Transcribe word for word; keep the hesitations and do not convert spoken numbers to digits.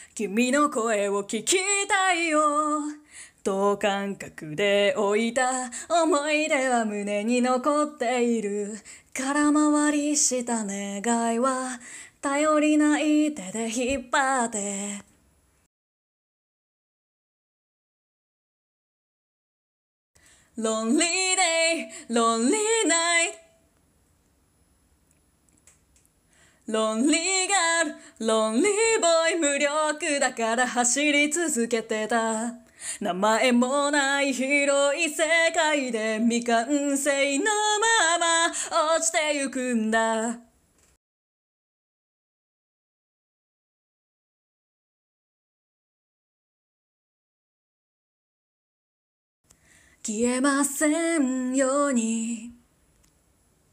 君の声を聞きたいよ。等間隔で置いた思い出は胸に残っている。空回りした願いは頼りない手で引っ張って。Lonely day, lonely night, Lonely girl, lonely boy 無力だから走り続けてた。名前もない広い世界で未完成のまま落ちてゆくんだ。消えませんように